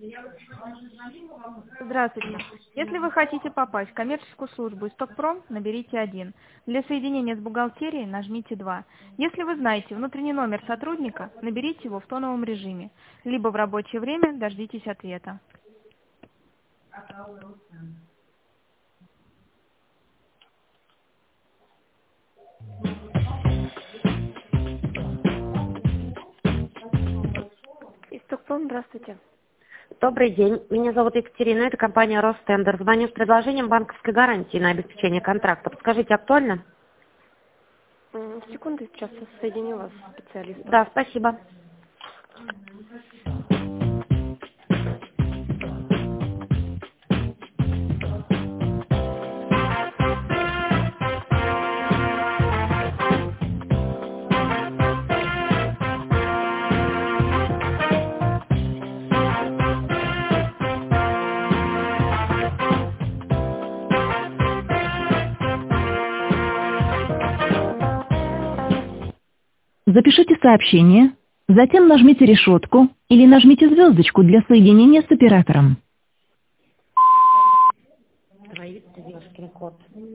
Здравствуйте. Если вы хотите попасть в коммерческую службу Истокпром, наберите 1. Для соединения с бухгалтерией нажмите 2. Если вы знаете внутренний номер сотрудника, наберите его в тоновом режиме, либо в рабочее время дождитесь ответа. Истокпром, здравствуйте. Добрый день. Меня зовут Екатерина. Это компания Ростендер. Звоню с предложением банковской гарантии на обеспечение контракта. Подскажите, актуально? Секунду, сейчас соединю вас с специалистом. Да, спасибо. Запишите сообщение, затем нажмите решетку или нажмите звездочку для соединения с оператором. Твои девушкин код.